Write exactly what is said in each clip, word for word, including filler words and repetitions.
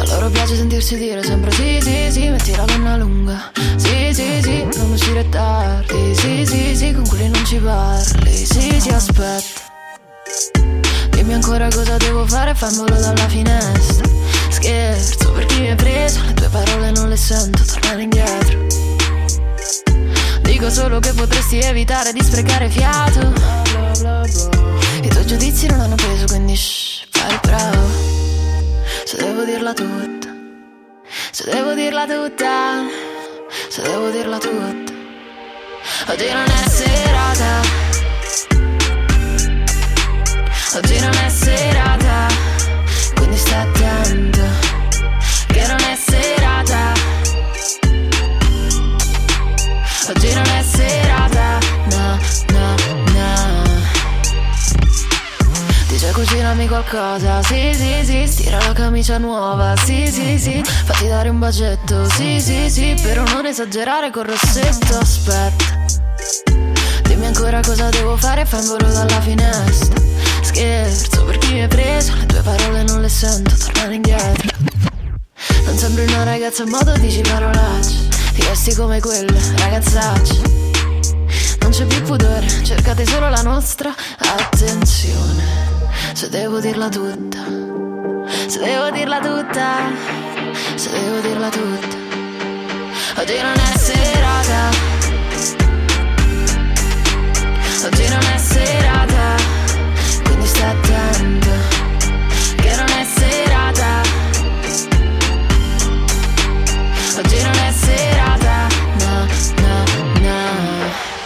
A loro piace sentirsi dire sempre sì, sì, sì, metti la penna lunga. Sì, sì, sì, non uscire tardi. Sì, sì, sì, con quelli non ci parli. Sì, sì, aspetta. Dimmi ancora cosa devo fare, fai un volo dalla finestra. Scherzo, per chi mi hai preso, le tue parole non le sento tornare indietro. Dico solo che potresti evitare di sprecare fiato. I tuoi giudizi non hanno peso, quindi shh, fai il bravo. Se devo dirla tutta, se devo dirla tutta, se devo dirla tutta. Oggi non è serata, oggi non è serata, quindi stai attento, che non è serata. Oggi non è serata, no, no, no. Dice cucinami qualcosa, sì, sì, sì. Stira la camicia nuova, sì, sì, sì. Fatti dare un bacetto, sì, sì, sì. Però non esagerare col rossetto, aspetta. Dimmi ancora cosa devo fare, fai un volo dalla finestra. Scherzo, per chi mi hai preso, le tue parole non le sento tornare indietro. Non sembri una ragazza in modo, dici parolacce. Ti vesti come quelle ragazzacce. Non c'è più pudore, cercate solo la nostra attenzione. Se devo dirla tutta, se devo dirla tutta, se devo dirla tutta. Oggi non è serata, oggi non è serata, quindi stai attento, che non è serata. Oggi non è serata, no, no, no.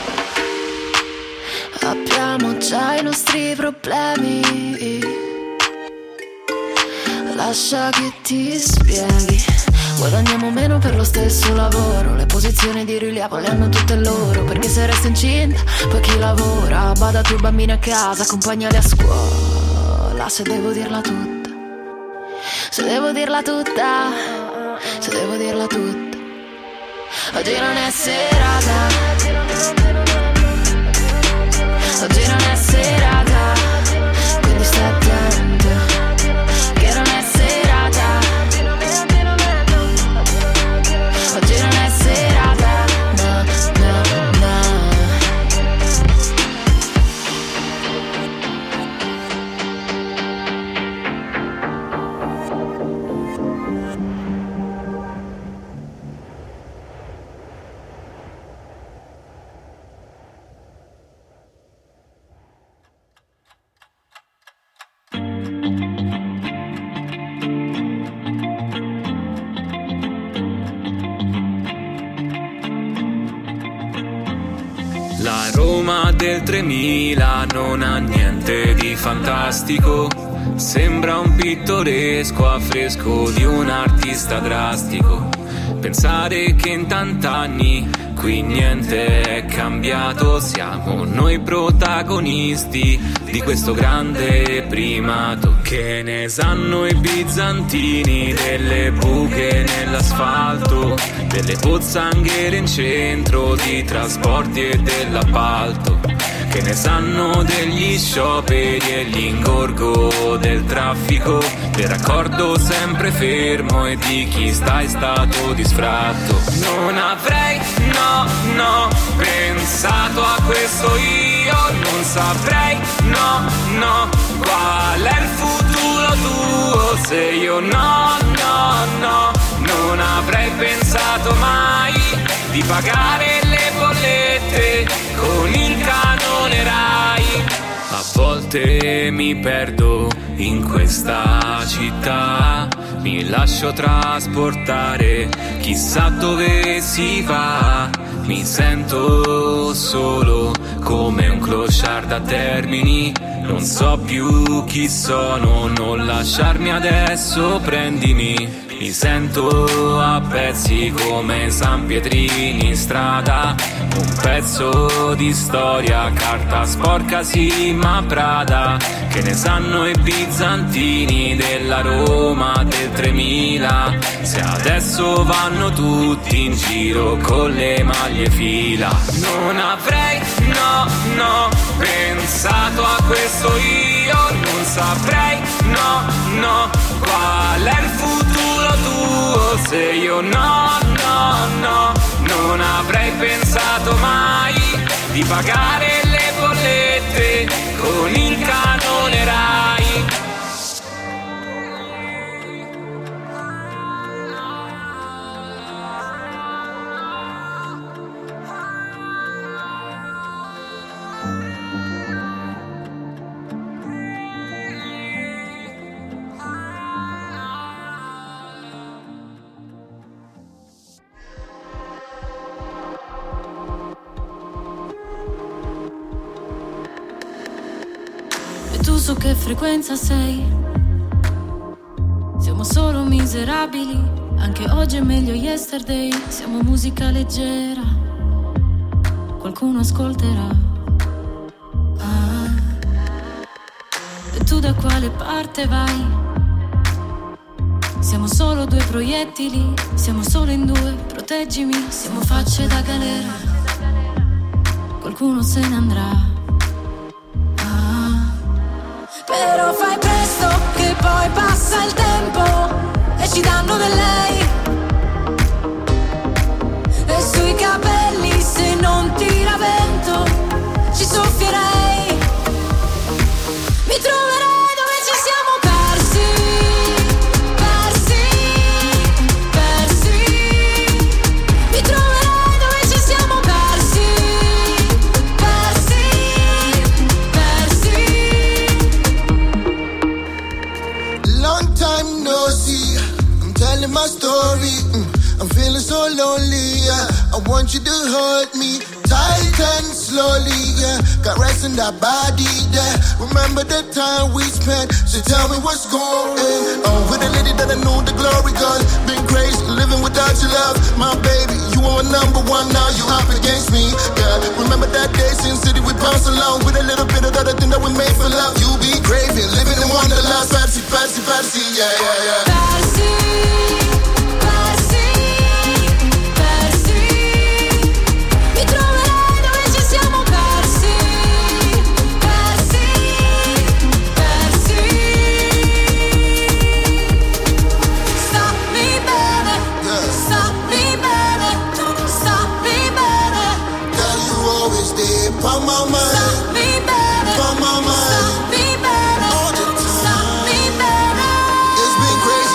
Abbiamo già i nostri problemi, lascia che ti spieghi. Guadagniamo meno per lo stesso lavoro, le posizioni di rilievo le hanno tutte loro. Perché se resta incinta, poi chi lavora? Bada tu bambini a casa, accompagnali a scuola. Se devo dirla tutta, se devo dirla tutta, se devo dirla tutta. Oggi non è serata, oggi non è serata, quindi stai attento, che non è serata. Oggi non è serata, no, no, no. La Roma del tremila non ha niente di fantastico, sembra un pittoresco affresco di un artista drastico. Pensare che in tant'anni qui niente è cambiato, siamo noi protagonisti di questo grande primato. Che ne sanno i bizantini delle buche nell'asfalto, delle pozzanghere in centro, di trasporti e dell'appalto. Che ne sanno degli scioperi e l'ingorgo del traffico, del raccordo sempre fermo e di chi sta in stato di sfratto. Non avrei, no, no, pensato a questo io, non saprei, no, no, qual è il futuro tuo se io no, no, no, non avrei pensato mai di pagare le bollette con il canone Rai. A volte mi perdo in questa città, mi lascio trasportare, chissà dove si va. Mi sento solo come un clochard a Termini, non so più chi sono, non lasciarmi adesso, prendimi. Mi sento a pezzi come San Pietrini in strada, un pezzo di storia, carta sporca sì ma Prada. Che ne sanno i bizantini della Roma del tremila, se adesso vanno tutti in giro con le maglie fila. Non avrei, no, no, pensato a questo io, non saprei, no, no, qual è il futuro Se io no, no, no, non avrei pensato mai di pagare le bollette con il canone Rai. Tu su che frequenza sei? Siamo solo miserabili, anche oggi è meglio yesterday. Siamo musica leggera, qualcuno ascolterà. Ah. E tu da quale parte vai? Siamo solo due proiettili, siamo solo in due, proteggimi. Siamo facce da galera, qualcuno se ne andrà. Però fai presto che poi passa il tempo e ci danno del lei. E sui capelli se non tira vento ci soffierei. Mi troverai dove ci siamo persi, persi, persi. Mi troverai dove ci siamo persi, persi, persi. Long time no see, I'm telling my story, mm, I'm feeling so lonely, yeah. I want you to hold me tight and slowly, yeah. Caressing that body, yeah. Remember the time we spent, so tell me what's going on. With a lady that I knew the glory God. Been crazy, living without your love. My baby, you are number one, now you up against me, yeah. Remember that day, Sin City, we bounced along. With a little bit of that thing that we made for love. You be craving, living in wonderland. Fancy, fancy, fancy, yeah, yeah, yeah. Persi, persi, persi. Mi troverai dove ci siamo persi, persi, persi. Stammi bene, Yeah. stammi bene, stammi bene. Girl, you always there, by my mind, Stammi bene, by my mind. stammi bene, All the time. stammi bene. It's been crazy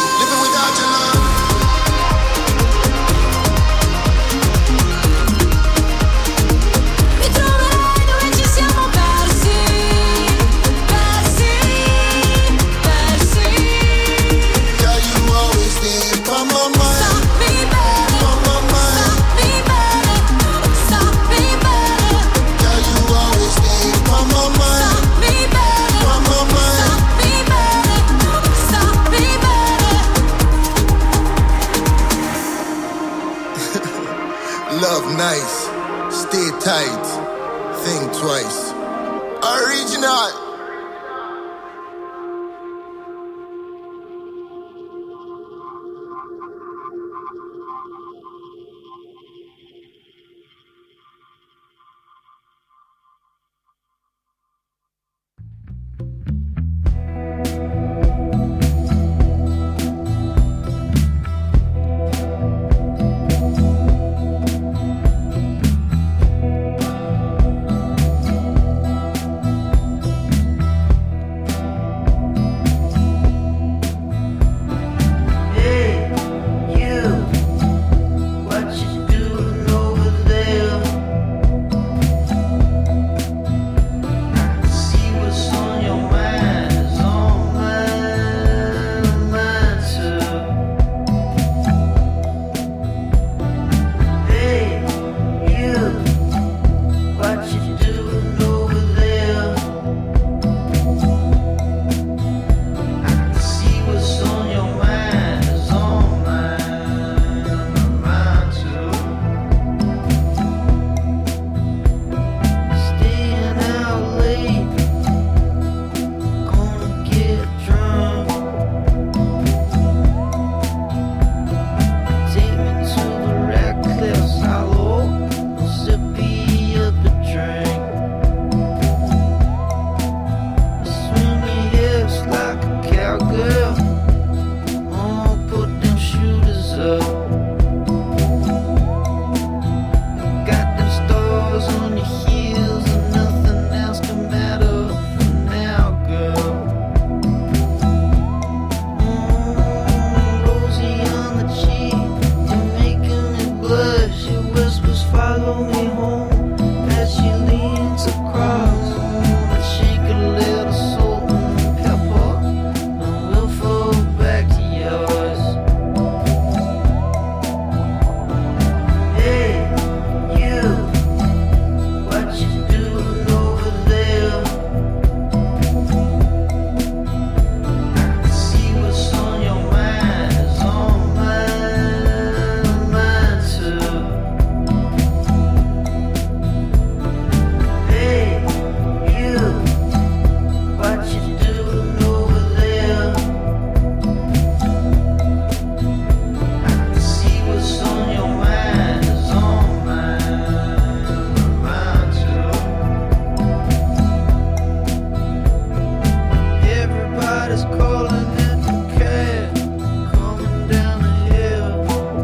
Everybody's calling in the cab, coming down the hill.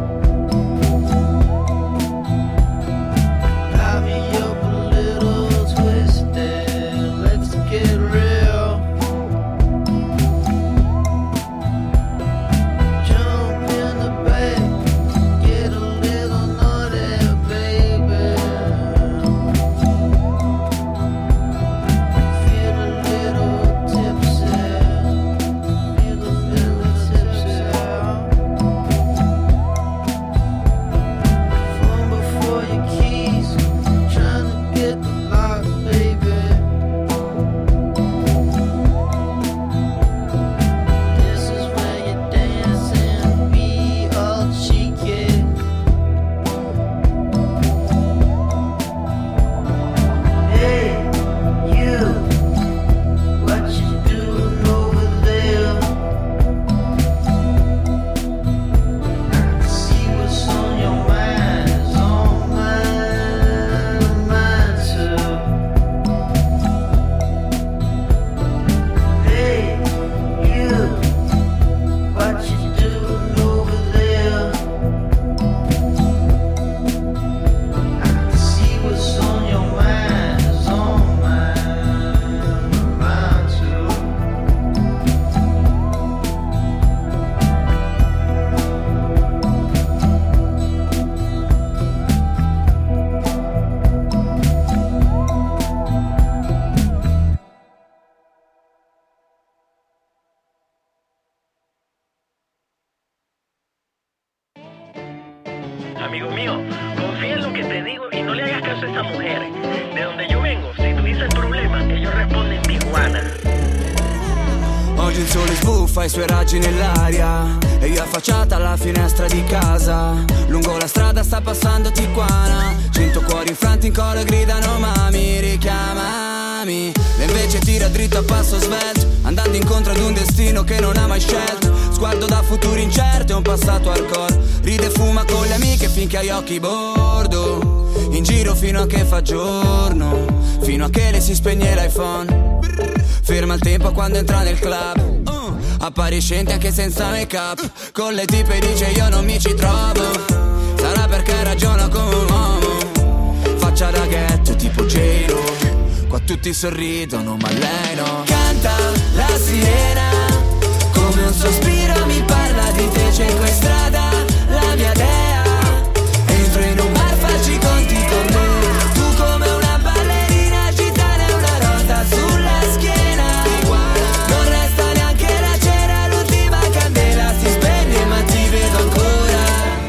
Light me up a little twisted, let's get real. Jump in the back, get a little naughty, baby. Feel a little tipsy, feel a little tipsy. Phone before your keys, trying to get the lock, baby. This is where you dance and be all cheeky. Hey, you, what you doing over there? I can see what's on your mind, it's on mine, mine too. Hey, you, what you doing over there? I can see what's on your mind, it's on mine, mine too. Amigo mío, confía en lo que te digo y no le hagas caso a esas mujeres. De donde yo vengo, si tu dices el problema, ellos responden Tijuana. Oggi il sole sbuffa i suoi raggi nell'aria e io affacciata alla finestra di casa. Lungo la strada sta passando Tijuana, cento cuori infranti in coro gridano mami, richiamami. E invece tira dritto a passo svelto, andando incontro ad un destino che non ha mai scelto. Sguardo da futuri incerti e un passato hardcore. Ride e fuma con le amiche finché hai occhi bordo. In giro fino a che fa giorno, fino a che le si spegne l'iPhone. Ferma il tempo quando entra nel club, uh, appariscente anche senza make up. Con le tipe dice io non mi ci trovo. Sarà perché ragiono come un uomo, faccia da ghetto tipo J-Lo. Qua tutti sorridono ma lei no. Canta la sirena, come un sospiro mi parla di te. Cerco in strada la mia dea, entro in un bar, faccio i conti con me. Tu come una ballerina gitana e una rosa sulla schiena. Non resta neanche la cera, l'ultima candela si spegne ma ti vedo ancora.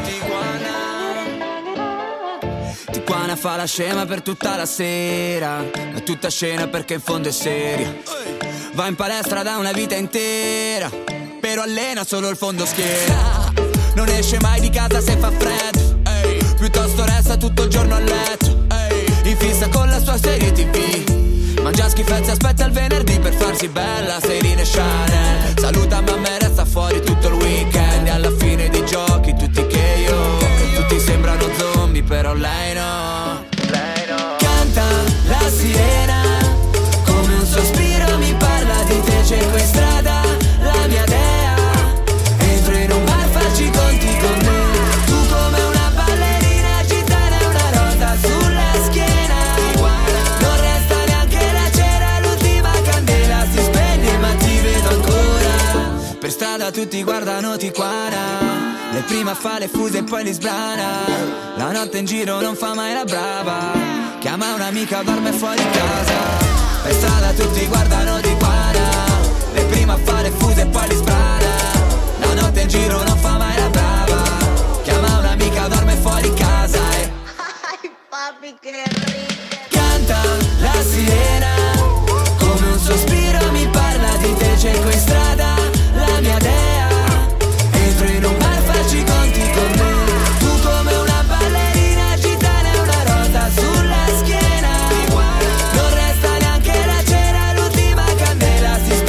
Tijuana, Tijuana fa la scema per tutta la sera, è tutta scena perché in fondo è seria. Va in palestra da una vita intera, però allena solo il fondo schiena. Non esce mai di casa se fa freddo, ehi. Piuttosto resta tutto il giorno a letto, ehi. In fissa con la sua serie tivù, mangia schifezze, aspetta il venerdì per farsi bella. Serena e Chanel, saluta mamma e resta fuori tutto il weekend. E alla fine dei giochi tutti che io, tutti sembrano zombie però lei no, lei no. Canta la sirena, come un sospiro mi parla di te. Cerco in strada la mia dea, entro in un bar, faccio i conti con me. Tu come una ballerina gitana e una rosa sulla schiena. Non resta neanche la cera, l'ultima candela si spegne ma ti vedo ancora. Per strada tutti guardano Tijuana, lei prima fa le fuse e poi li sbrana. La notte in giro non fa mai la brava, chiama un'amica, dorme fuori casa. Per strada tutti guardano Tijuana, lei prima fa le fuse e poi li sbrana. La notte in giro non fa mai la brava, chiama un'amica, dorme fuori casa. E Ay, papi, qué rico. canta la sirena, come un sospiro mi parla di te. Cerco in strada la mia dea, entro in un bar, faccio i conti con me. Tu come una ballerina gitana e una rosa sulla schiena. Non resta neanche la cera, l'ultima candela si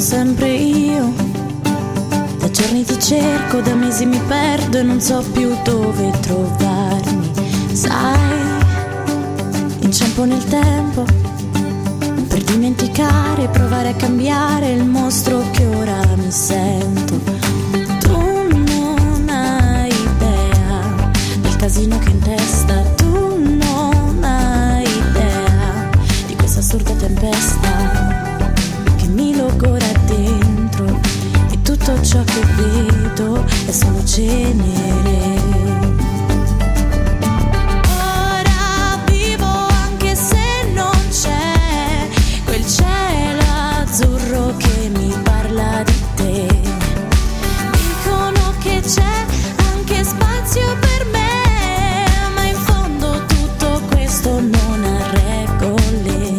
sempre io. Da giorni ti cerco, da mesi mi perdo e non so più dove trovarmi. Sai, inciampo nel tempo per dimenticare, provare a cambiare il mostro che ora mi sento. Tu non hai idea del casino che in testa, tu non hai idea di questa assurda tempesta che mi logora dentro e tutto ciò che vedo è solo cenere. Che mi parla di te, dicono che c'è anche spazio per me, ma in fondo tutto questo non ha regole,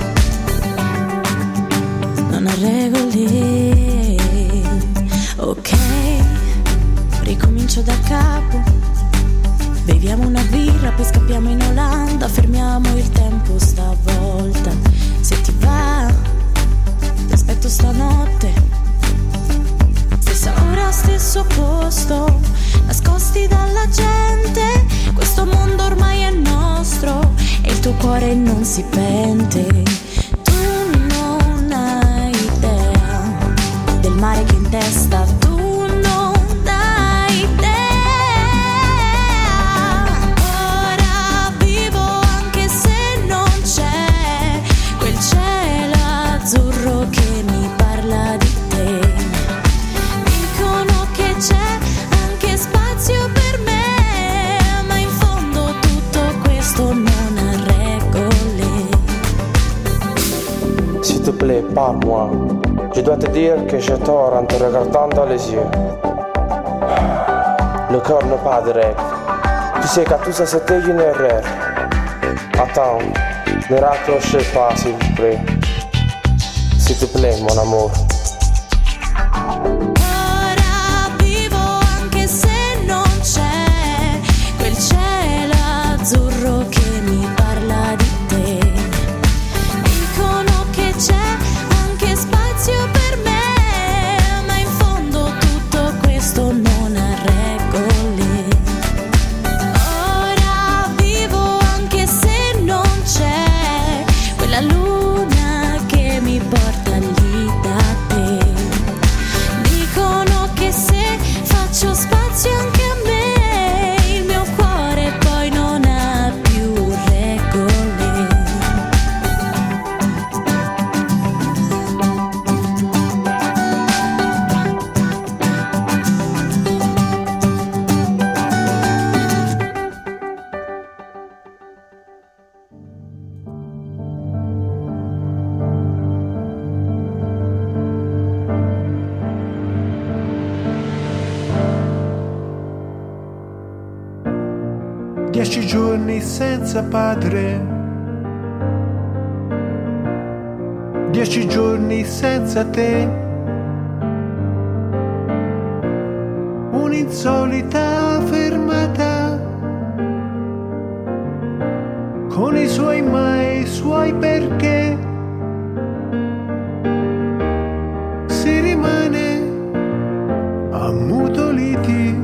non ha regole. Ok, ricomincio da capo, beviamo una birra, poi scappiamo in Olanda, fermiamo il tempo stavolta, se ti va. Aspetto stanotte, stessa ora, stesso posto, nascosti dalla gente. Questo mondo ormai è nostro e il tuo cuore non si pente. Tu non hai idea del mare che in testa, tu non hai idea. Ora vivo anche se non c'è quel cielo azzurro che mi parla di te, dicono che c'è anche spazio per me, ma in fondo tutto questo non ha regole. S'il te plaît, parle-moi. Je dois te dire que j'ai tort en te regardant dans les yeux. Le cœur n'est pas direct. Tu sais que tout ça c'était une erreur. Attends, ne raccrochez pas s'il vous plaît. S'il te plaît, mon amour. Ora vivo anche se non c'è quel cielo azzurro che mi parla di te, dicono che c'è anche spazio per me, ma in fondo tutto questo non ha regole. Ora vivo anche se non c'è quella luna che mi porta lì da te, dicono che se faccio spazio anche a me il mio cuore poi non ha più regole. Dieci giorni senza padre, dieci giorni senza te, un'insolita fermata, con i suoi ma e i suoi perché, si rimane ammutoliti.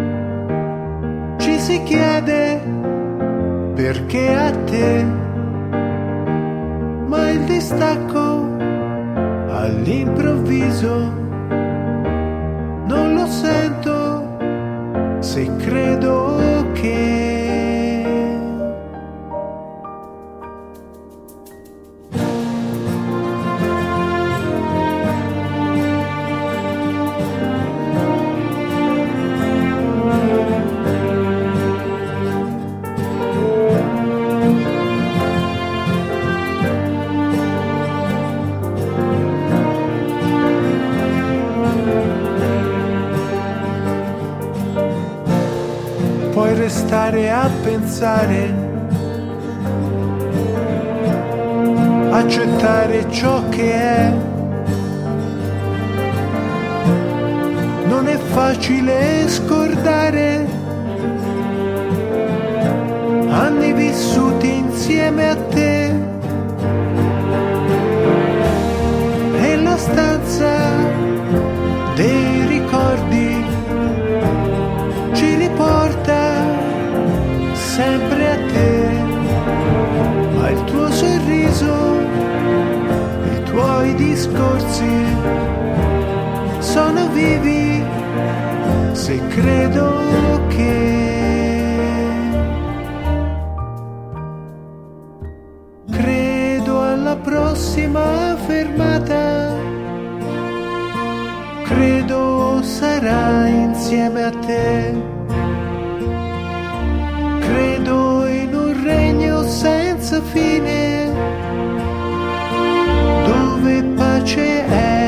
Ci si chiede perché a te, ma il distacco all'improvviso non lo sento, se credo che puoi restare a pensare, accettare ciò che è. Non è facile scordare anni vissuti insieme a te, e la stanza scorsi sono vivi se credo che credo alla prossima fermata, credo sarà insieme a te, credo in un regno senza fine dove pace è.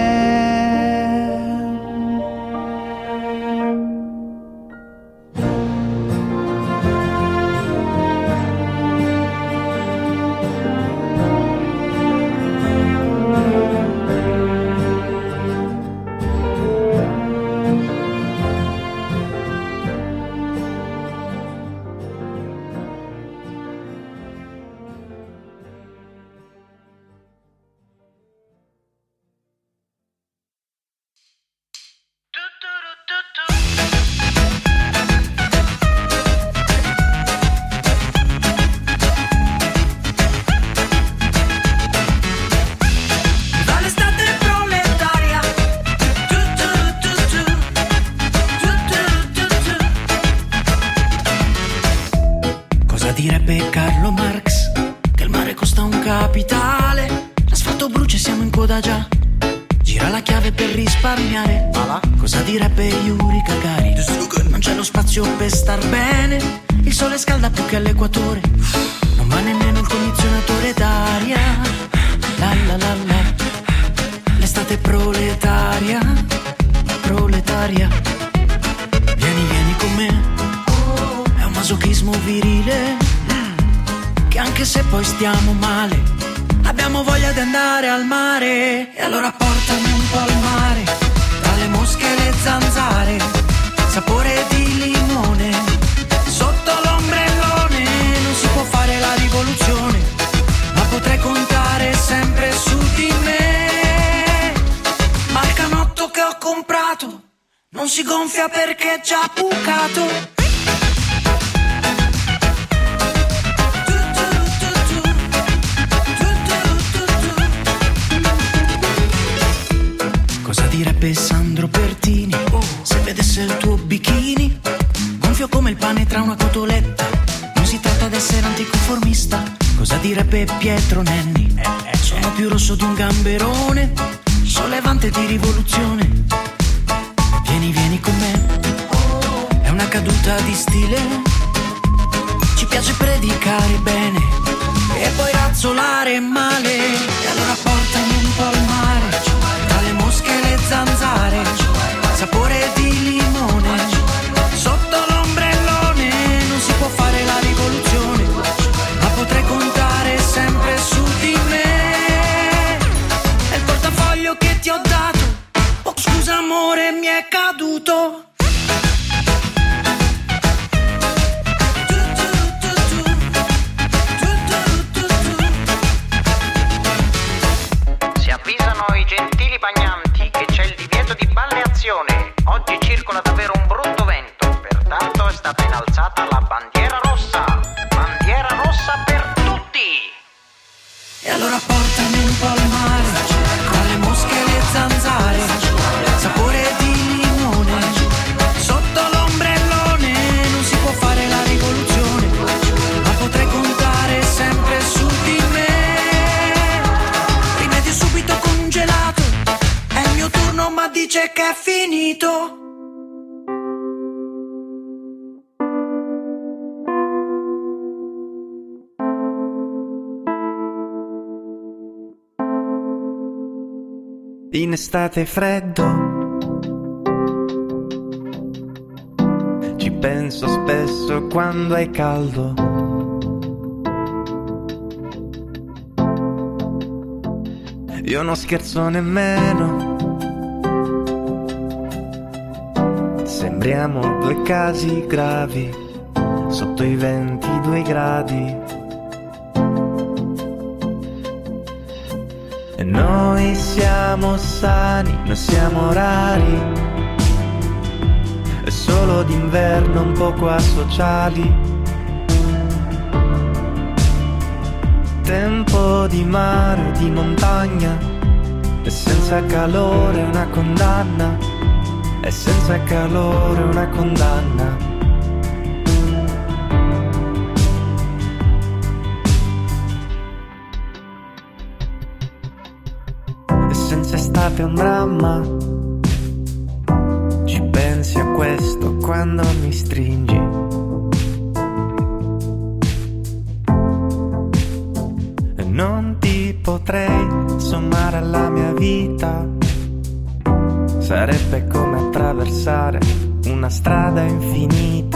Direbbe Carlo Marx che il mare costa un capitale, l'asfalto brucia e siamo in coda già, gira la chiave per risparmiare. Cosa direbbe Yuri Gagarin? Non c'è lo spazio per star bene, il sole scalda più che all'equatore, non va nemmeno il condizionatore d'aria. La la la la, l'estate proletaria, proletaria. Vieni, vieni con me, è un masochismo virile, che anche se poi stiamo male, abbiamo voglia di andare al mare. E allora portami un po' al mare, tra le mosche e le zanzare, sapore di limone, sotto l'ombrellone. Non si può fare la rivoluzione, ma potrei contare sempre su di me. Ma il canotto che ho comprato non si gonfia perché è già bucato. Cosa direbbe Sandro Pertini se vedesse il tuo bikini gonfio come il pane tra una cotoletta? Non si tratta d'essere anticonformista. Cosa direbbe Pietro Nenni? Sono più rosso di un gamberone, sollevante di rivoluzione. Vieni, vieni con me, è una caduta di stile, ci piace predicare bene e poi razzolare male. E allora portami un po' al mare, tra le mosche e le zanzare, sapore di limone, sotto l'ombrellone. Non si può fare la rivoluzione, ma potrei contare sempre su di me. È il portafoglio che ti ho dato, oh scusa amore mi è caduto. Gentili bagnanti che c'è il divieto di balneazione. Oggi circola davvero un brutto vento, pertanto è stata innalzata la bandiera rossa. Bandiera rossa per tutti. E allora portami un po' al mare, tra le mosche e le zanzare, sapore di limone, sotto l'ombrellone. Non si può fare la rivoluzione, ma potrei contare sempre su di me. Rimedio subito congelato, è il mio turno ma dice che è finito. In estate freddo ci penso spesso quando è caldo. Io non scherzo nemmeno, sembriamo due casi gravi sotto i ventidue gradi. E noi siamo sani, noi siamo rari, e solo d'inverno un poco asociali. Tempo di mare, di montagna, e senza calore una condanna, e senza calore una condanna. E senza estate un dramma, ci pensi a questo quando mi stringi. E non ti potrei sommare alla mia vita, sarebbe come attraversare una strada infinita.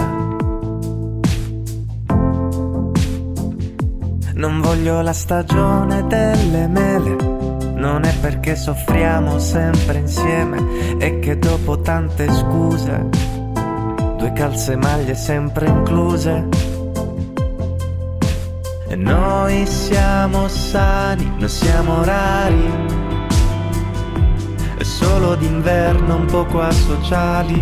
Non voglio la stagione delle mele, non è perché soffriamo sempre insieme, è che dopo tante scuse, due calze e maglie sempre incluse. E noi siamo sani, noi siamo rari, e solo d'inverno un poco asociali.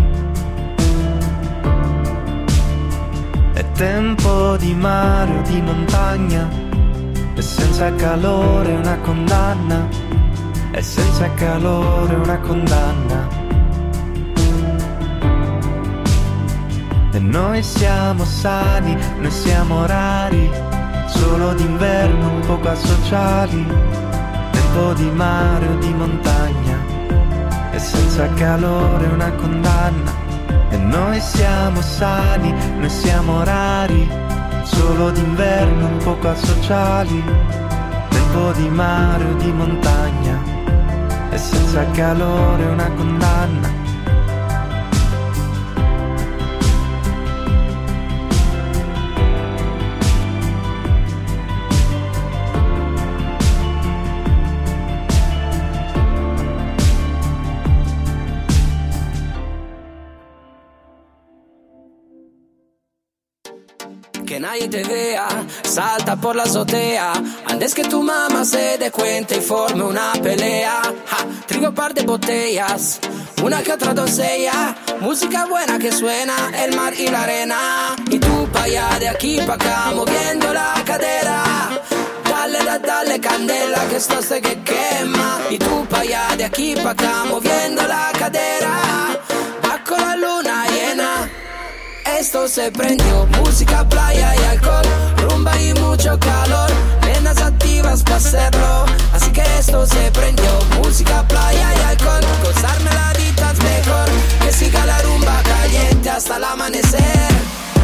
È tempo di mare o di montagna, e senza calore una condanna, e senza calore una condanna. E noi siamo sani, noi siamo rari, solo d'inverno un poco asociali. Tempo di mare o di montagna, e senza calore una condanna. E noi siamo sani, noi siamo rari, solo d'inverno un poco asociali. Tempo di mare o di montagna, e senza calore una condanna. Que nadie te vea, salta por la azotea, antes que tu mamá se dé cuenta y forme una pelea. Ja, traigo un par de botellas, una que otra doncella, música buena que suena, el mar y la arena. Y tú pa' allá, de aquí pa' acá, moviendo la cadera. Dale, da, dale candela, que esto se que quema. Y tú pa' allá, de aquí pa' acá, moviendo la cadera. Bajo la luna llena, esto se prendió, música, playa y alcohol, rumba y mucho calor, nenas activas para hacerlo, así que esto se prendió, música, playa y alcohol, gozarme la vida es mejor, que siga la rumba caliente hasta el amanecer.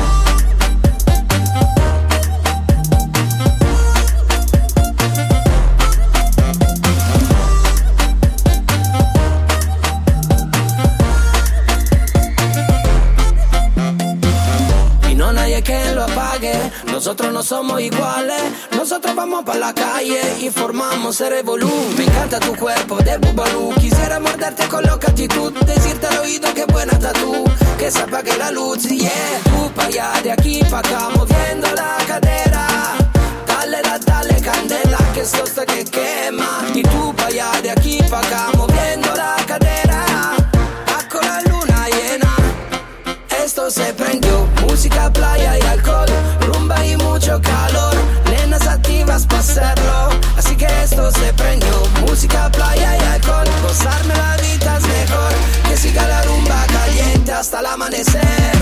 Que lo apague, nosotros no somos iguales, nosotros vamos pa' la calle y formamos el revolú. Me encanta tu cuerpo de bubalú, quisiera morderte con loca actitud, decirte al oído que buena tatú, que se apague la luz, yeah. Tú pa' allá, de aquí pa' acá, moviendo la cadera, dale, da, dale candela, que esto está que quema. Y tú pa' allá, de aquí pa' acá, moviendo la cadera, bajo la luna llena, esto se prendió, música, playa y alcohol, rumba y mucho calor, nenas activas para hacerlo, así que esto se prendió, música, playa y alcohol, gozarme la vida es mejor, que siga la rumba caliente hasta el amanecer.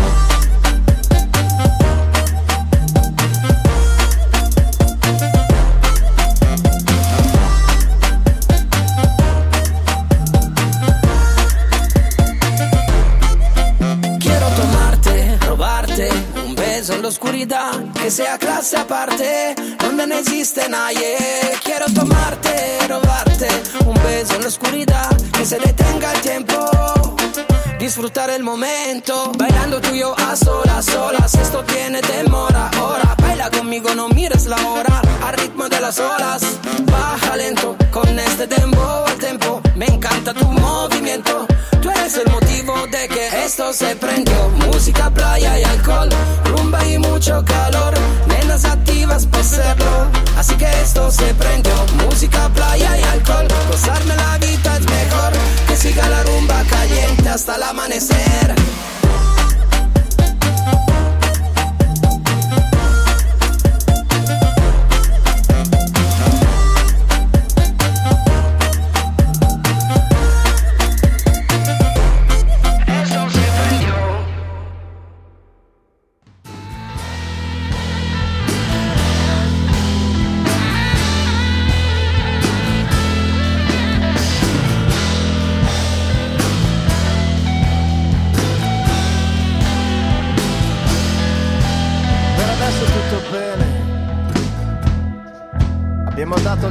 En la oscuridad, que sea clase aparte, donde no existe nadie. Quiero tomarte, robarte un beso en la oscuridad, que se detenga el tiempo, disfrutar el momento, bailando tú y yo a solas, solas. Esto tiene demora, ahora baila conmigo, no mires la hora, al ritmo de las olas, baja lento con este dembow al tempo. Me encanta tu movimiento, tú eres el motivo de que esto se prendió. Música, playa y alcohol, rumba y mucho calor, nenas activas para hacerlo, así que esto se prendió. Música, playa y alcohol, gozarme la vida es mejor, que siga la rumba caliente hasta el amanecer.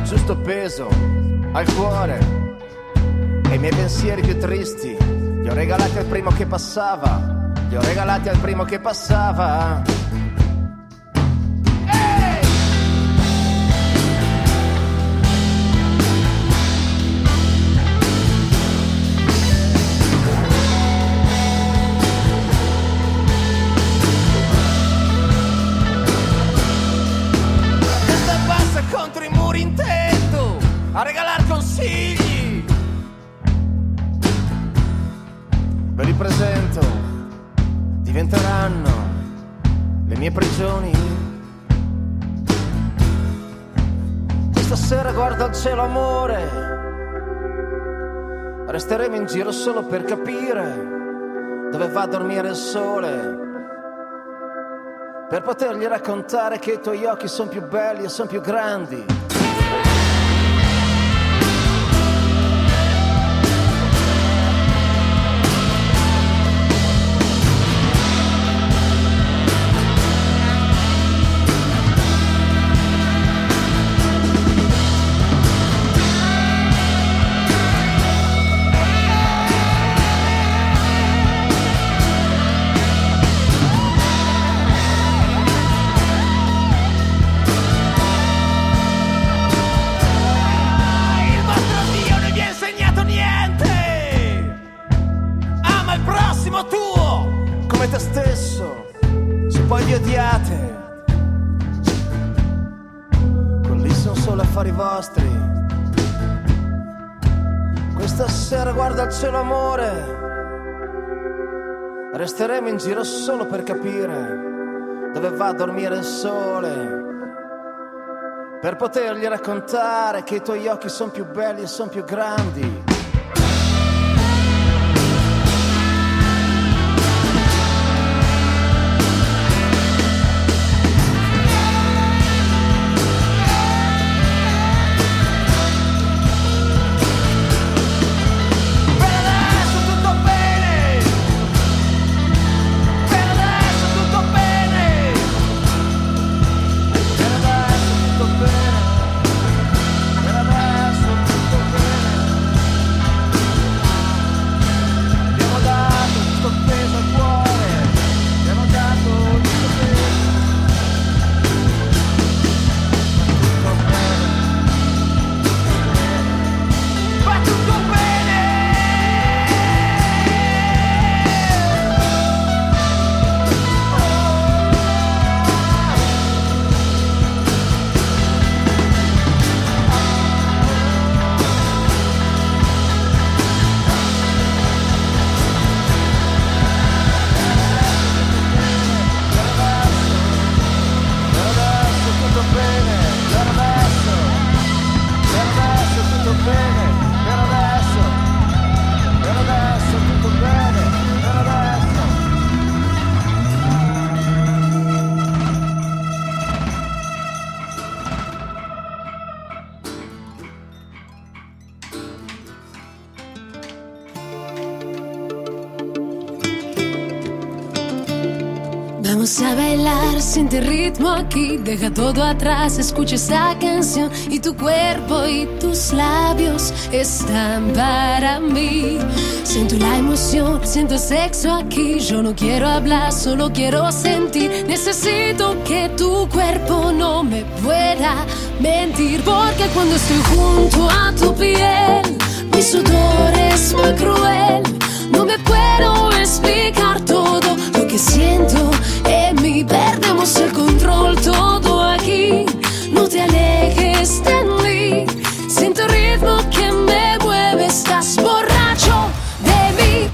giusto peso al cuore e i miei pensieri più tristi li ho regalati al primo che passava, li ho regalati al primo che passava. A regalar consigli. Ve li presento, diventeranno le mie prigioni. Questa sera guarda al cielo amore, resteremo in giro solo per capire dove va a dormire il sole, per potergli raccontare che i tuoi occhi sono più belli e sono più grandi. Te stesso, se poi vi odiate, quelli sono solo affari vostri. Questa sera guarda al cielo amore, resteremo in giro solo per capire dove va a dormire il sole, per potergli raccontare che i tuoi occhi sono più belli e sono più grandi. Vamos a bailar, siente el ritmo aquí, deja todo atrás, escucha esta canción y tu cuerpo y tus labios están para mí. Siento la emoción, siento el sexo aquí, yo no quiero hablar, solo quiero sentir. Necesito que tu cuerpo no me pueda mentir, porque cuando estoy junto a tu piel, mi sudor es muy cruel. No me puedo explicar todo lo que siento en mí. Perdemos el control todo aquí. No te alejes de mí. Siento el ritmo que me mueve. Estás borracho de mí.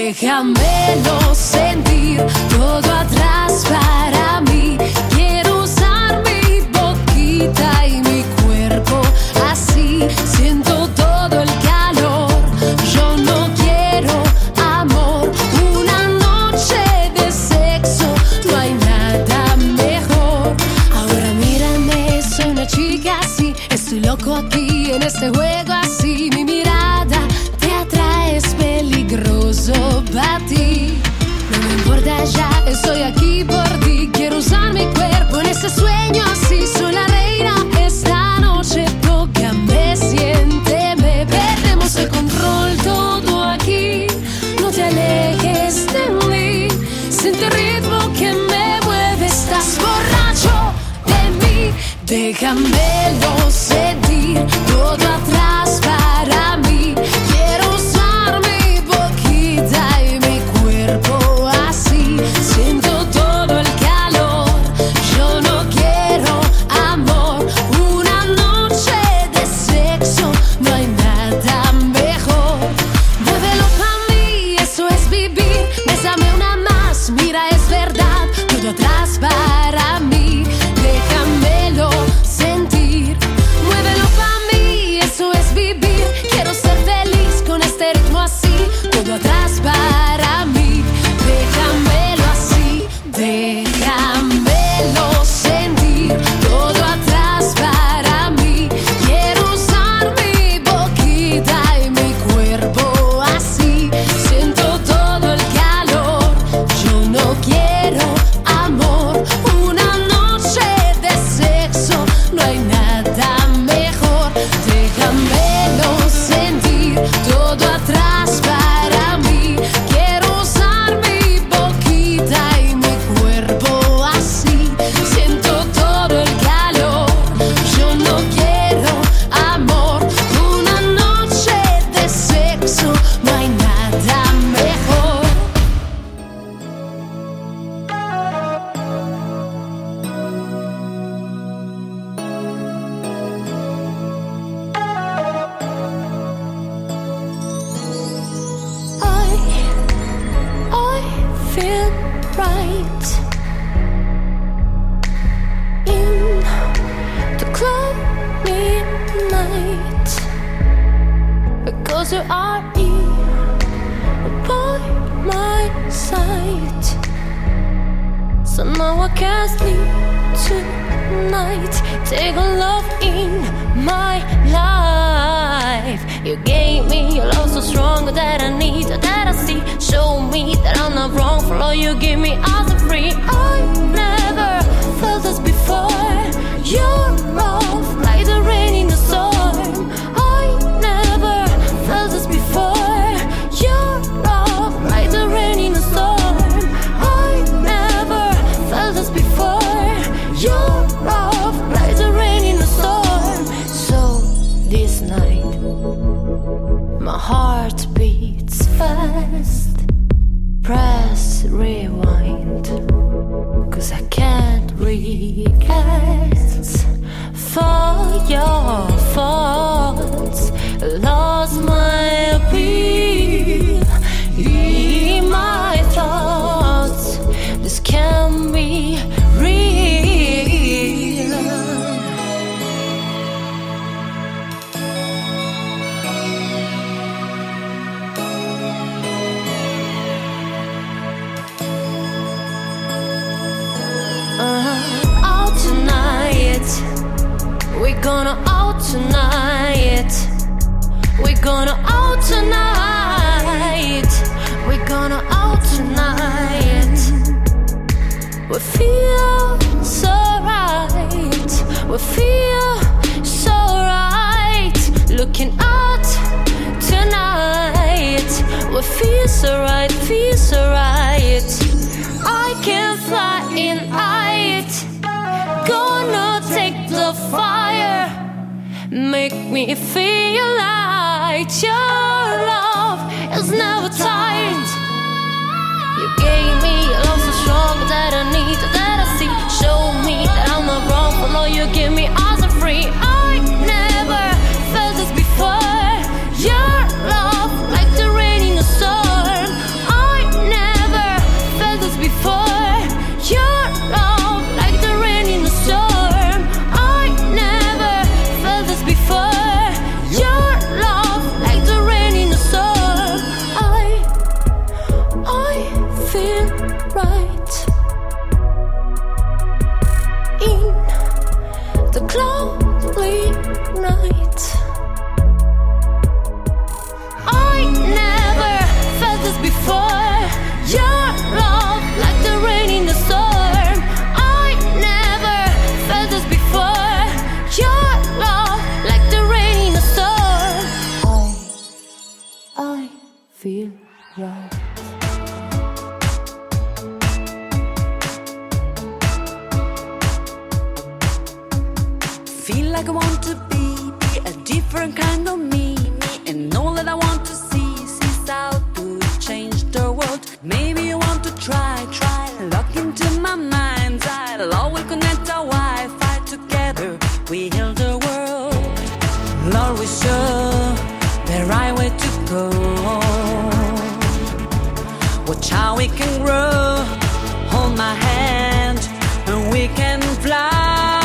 Déjamelo sentir todo atrás para mí. Quiero usar mi boquita y mi cuerpo así. Siento todo el calor. Yo no quiero amor, una noche de sexo, no hay nada mejor. Ahora mírame, soy una chica así, estoy loco aquí en este juego así. Mi mirada te atrae, es peligroso para ti. No me importa ya, estoy aquí déjamelo sentir todo atrás para mí. Quiero usar mi boquita y mi cuerpo así. Siento todo el calor. Yo no quiero amor. Una noche de sexo, no hay nada mejor. Muévelo pa' mí, eso es vivir. Bésame una más, mira es verdad. Todo atrás para mí. Déjamelo sentir. Muévelo pa' mí, eso es vivir. Quiero ser feliz con este ritmo así. Todo atrás para mí. Déjamelo así. Déjamelo sentir. Todo atrás para mí. Quiero usar mi boquita y mi cuerpo así. Siento todo el calor. Yo no quiero amor. Una noche de sexo, no hay nada mejor. Déjamelo sentir. Todo atrás para mí. Quiero usar mi boquita y mi cuerpo así. Siento todo el calor. Yo no quiero amor. Una noche de sexo, no hay nada mejor. I, I feel right in the cloudy night because you are here by my side. So now I can't sleep tonight. Take a love in my life. You gave me your love so strong that I need, that I see. Show me that I'm not wrong for all you give me. I'm free. I never felt this before. Your love like the rain in the storm. I never felt this before. Your love like the rain in the storm. I never felt this before. Your love like the rain in the storm. So this night my heart beats fast. Press rewind, cause I can't react for your faults. Lost my appeal in my thoughts. This can't be real. Uh, out tonight. We're gonna out tonight. We're gonna out tonight. We're gonna out tonight. We feel so right. We feel so right. Looking out tonight. We feel so right. Feel so right. I can fly in light. Gonna take the fire. Make me feel like your love is never tired. You gave me a love so strong that I need, that I see. Show me that I'm not wrong for all you give me. I'm free. I never felt this before. Your love like the rain in the storm. I never felt this before. Your love like the rain in the storm. I never felt this before. Your love like the rain in the storm. I, I feel right in the cloudy night. I never felt this before. Your love like the rain in the storm. I never felt this before. Your love like the rain in the storm. I, I feel right. feel like I want to be, be a different kind of me, me, and all that I want to see, see how to change the world. Maybe you want to try, try, look into my mind's eye. Love will connect our Wi-Fi together. We heal the world. Lord, we show the right way to go. Watch how we can grow. Hold my hand and we can fly.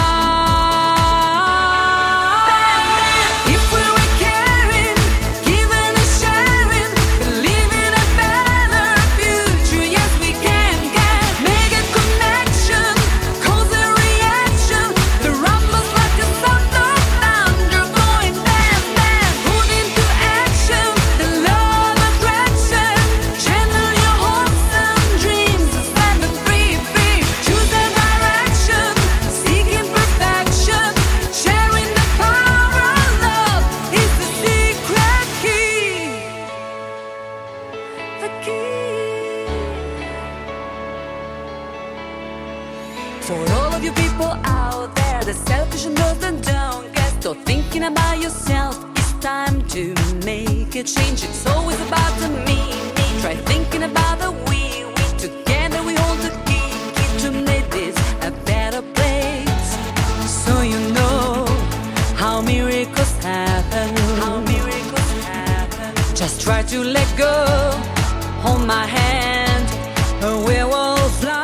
About yourself, it's time to make a change. It's always about the me, me. Try thinking about the we, we. Together we hold the key, key to make this a better place. So you know how miracles happen, how miracles happen. Just try to let go, hold my hand, and we will fly.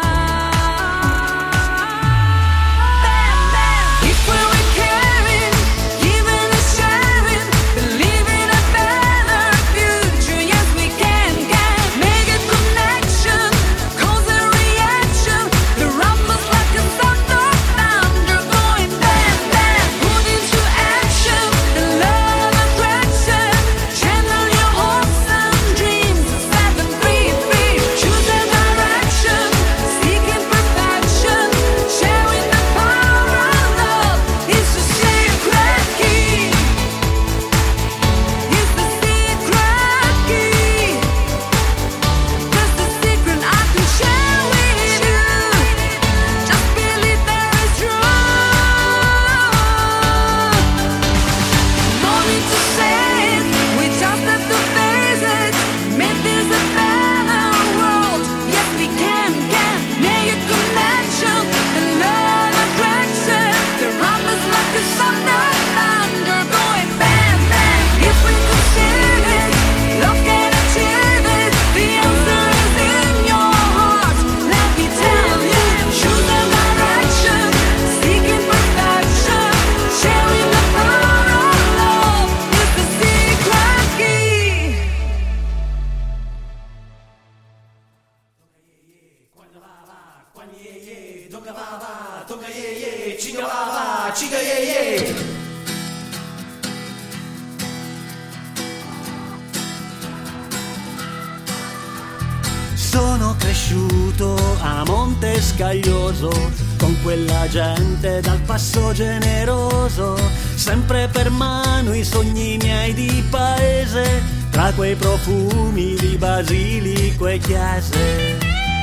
Sono cresciuto a Monte Scaglioso, con quella gente dal passo generoso, sempre per mano i sogni miei di paese, tra quei profumi di basilico e chiese.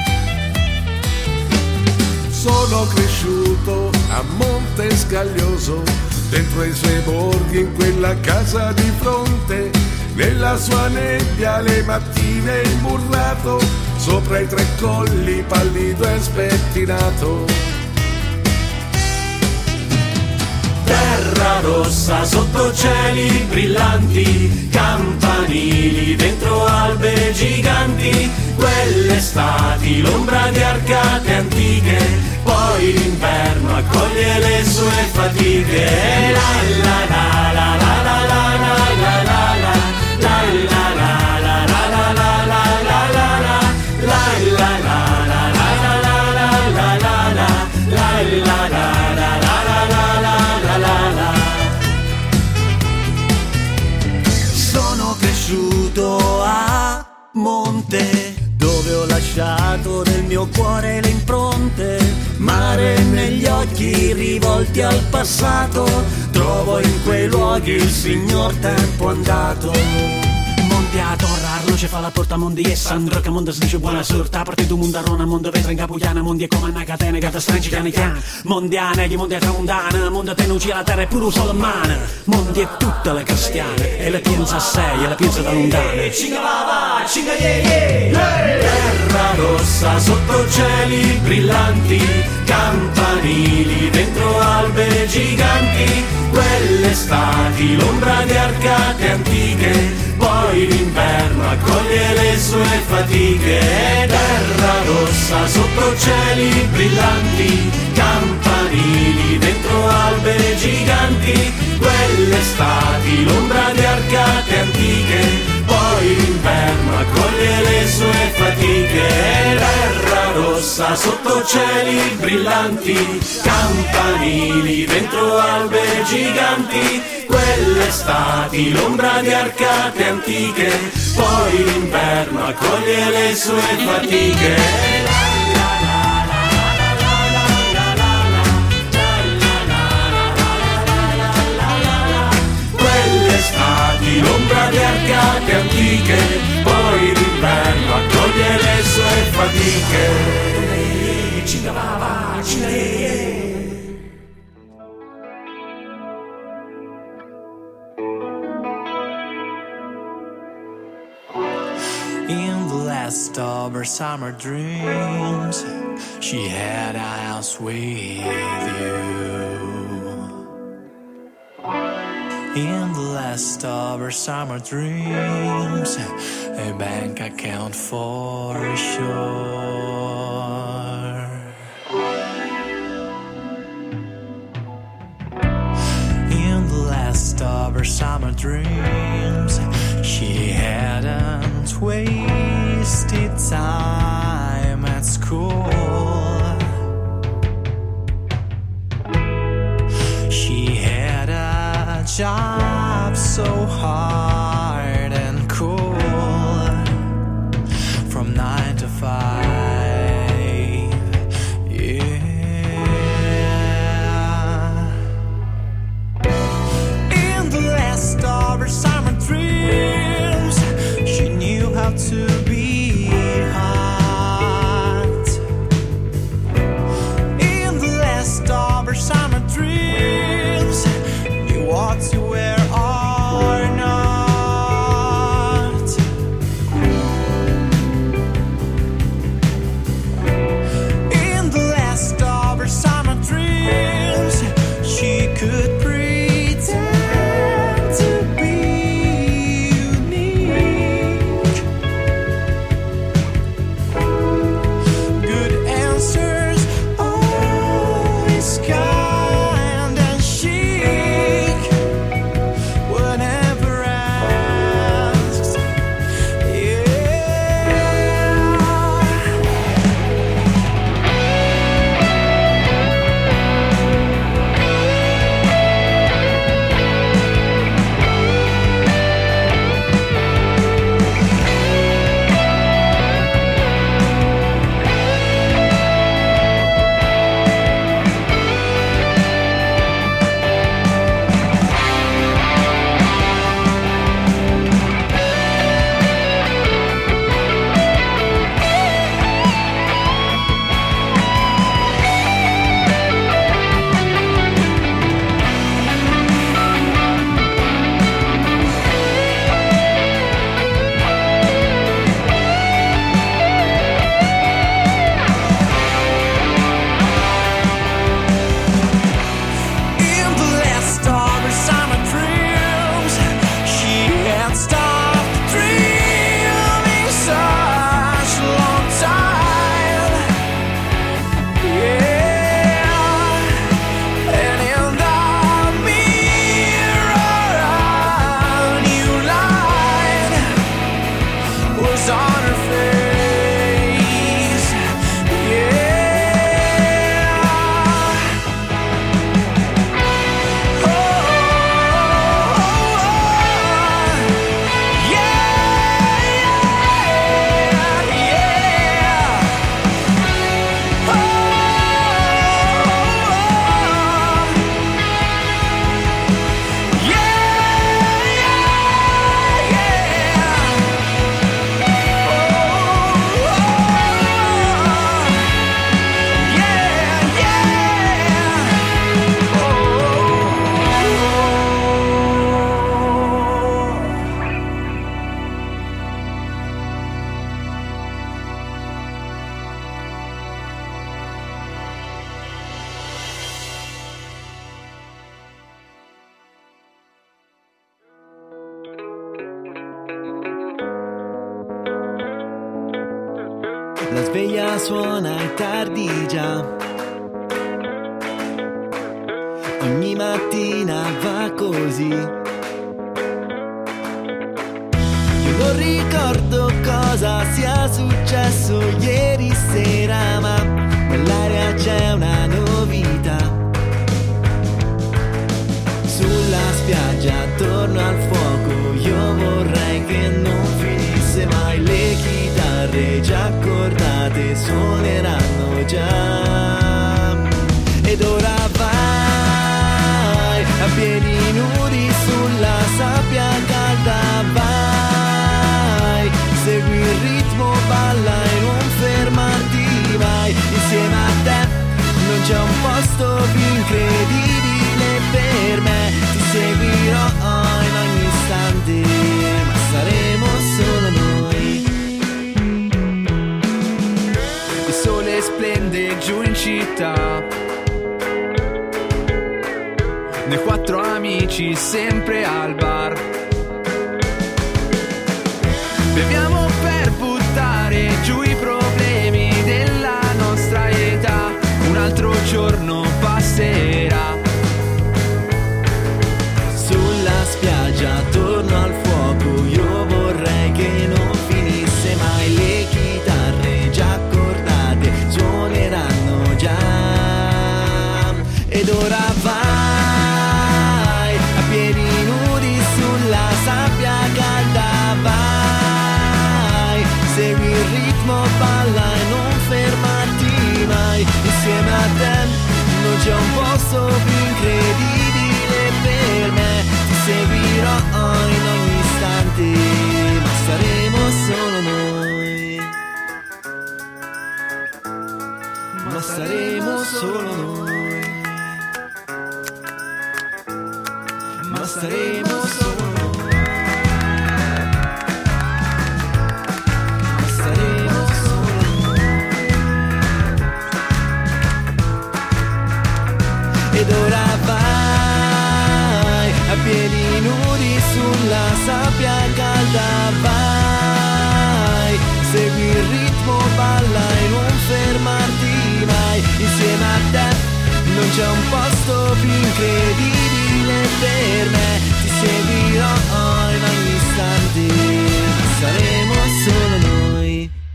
Sono cresciuto a Monte Scaglioso, dentro i suoi borghi, in quella casa di fronte, nella sua nebbia le mattine imburrato, sopra i tre colli pallido e spettinato. Terra rossa sotto cieli brillanti, campanili dentro albe giganti, quelle estati l'ombra di arcate antiche, poi l'inverno accoglie le sue fatiche. La la la la la la la la la la la la la la la la la. Sono cresciuto a Monte, dove ho lasciato nel mio cuore le impronte, mare negli occhi rivolti al passato, trovo in quei luoghi il signor tempo andato. Monte ad orarlo ci fa la porta mondi e Sandro che mondo si dice buona sorta. A parte tu mondo a Rona, mondo vetra in Capugliana, mondi è come una catena che ti strangi cani chiana. Mondiane, di mondi è tramondana, mondo te non c'è la terra è pure un solo mano. Mondi è tutte le cristiane e le pensa a sei e le pensa da lontane. Cinga va va, cinga ye ye, terra rossa sotto cieli brillanti, campanili dentro alberi giganti, quelle estati l'ombra di arcate antiche, poi l'inverno accoglie le sue fatiche. Terra rossa sotto cieli brillanti, campanili dentro alberi giganti, quelle estati l'ombra di arcate antiche, poi l'inverno accoglie le sue fatiche. Terra rossa sotto cieli brillanti, campanili dentro alberi giganti, quelle estati l'ombra di arcate antiche, poi l'inverno accoglie le sue fatiche. Estati, l'ombra di arcate antiche, poi l'inverno accoglie le sue fatiche. Cinga va va, cinga ye. In the last of her summer dreams, she had a house with you. In the last of her summer dreams, a bank account for sure. In the last of her summer dreams, she hadn't wasted time at school. She had a job so hard and cool, from nine to five, yeah. In the last of her summer dreams, she knew how to be hot. In the last of her summer dreams, what to wear or not. In the last of her summer dreams, she could pretend to be unique. Good answers always kind and chic. Whatever asks, La sveglia suona è tardi già. Ogni mattina va così. Io non ricordo cosa sia successo ieri sera, ma nell'aria c'è una novità. Sulla spiaggia attorno al fuoco io vorrei che non finisse mai. Le chitarre già accordate suoneranno già. Ed ora vai a piedi nudi sulla sabbia calda, vai, segui il ritmo, balla e non fermarti mai. Insieme a te non c'è un posto più incredibile per me. Ti seguirò in ogni istante, ma saremo solo noi. Il sole splende giù in città, noi quattro amici sempre al bar. Beviamo per buttare giù i problemi della nostra età. Un altro giorno passerà. Sulla spiaggia attorno al fuoco io vorrei che non finisse mai. Le chitarre già accordate suoneranno già. Ed ora vai a piedi nudi sulla sabbia calda, vai, segui il ritmo, balla e non fermarti mai. Insieme a te non c'è un posto più incredibile per me. Ti seguirò in ogni istante, ma saremo solo noi. Ma saremo solo noi. Ma saremo solo noi. Ma saremo solo noi. Ed ora vai a piedi nudi sulla sabbia calda, vai, segui il ritmo, balla e non fermarti mai. Insieme a te non c'è un posto più incredibile per me. Ti seguirò in ogni istante, ma saremo solo noi.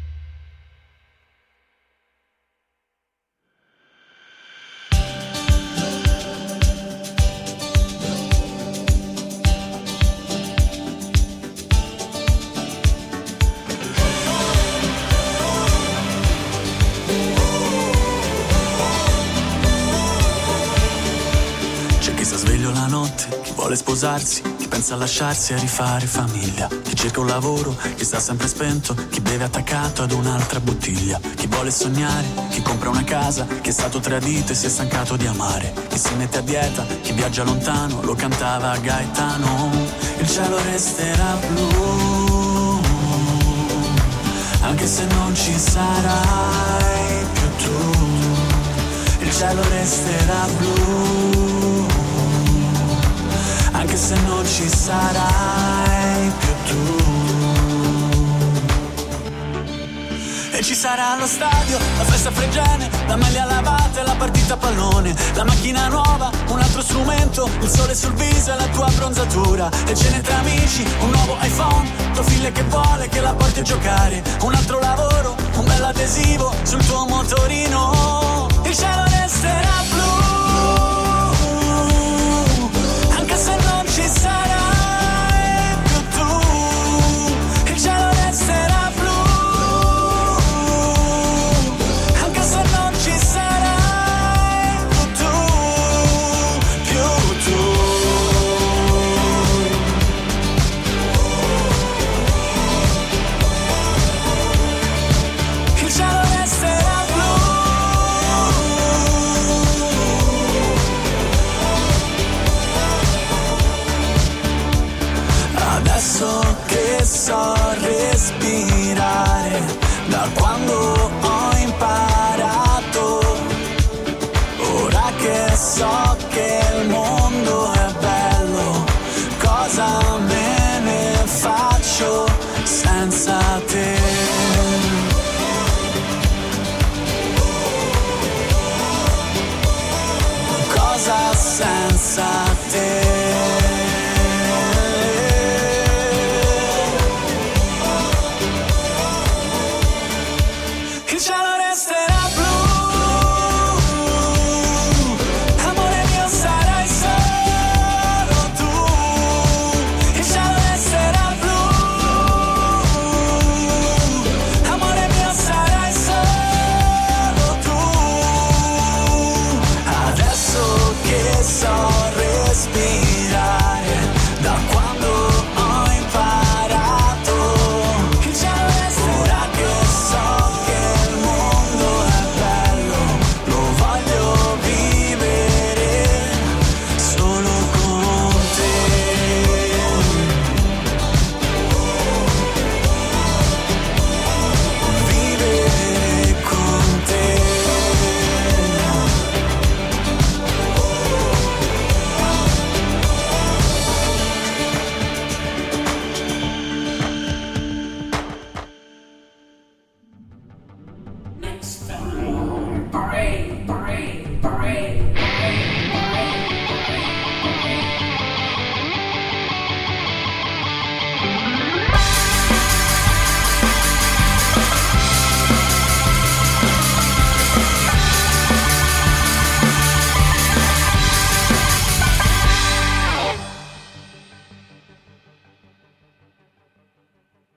Vuole sposarsi, chi pensa a lasciarsi e a rifare famiglia, chi cerca un lavoro, chi sta sempre spento, chi beve attaccato ad un'altra bottiglia, chi vuole sognare, chi compra una casa, chi è stato tradito e si è stancato di amare, chi si mette a dieta, chi viaggia lontano, lo cantava Gaetano. Il cielo resterà blu, anche se non ci sarai più tu. Il cielo resterà blu, anche se non ci sarai più tu. E ci sarà lo stadio, la festa freggiane, la maglia lavata e la partita a pallone, la macchina nuova, un altro strumento, il sole sul viso e la tua bronzatura, e cene tra amici, un nuovo iPhone, tuo figlio che vuole che la porti a giocare, un altro lavoro, un bel adesivo sul tuo motorino. Il cielo resterà blu, anche se non ci sarai più tu. Il cielo resterà blu, anche se non ci sarai più tu, più tu. Il cielo resterà blu, adesso che so respirare, da quando ho imparato, ora che so che il mondo è bello, cosa me ne faccio senza te?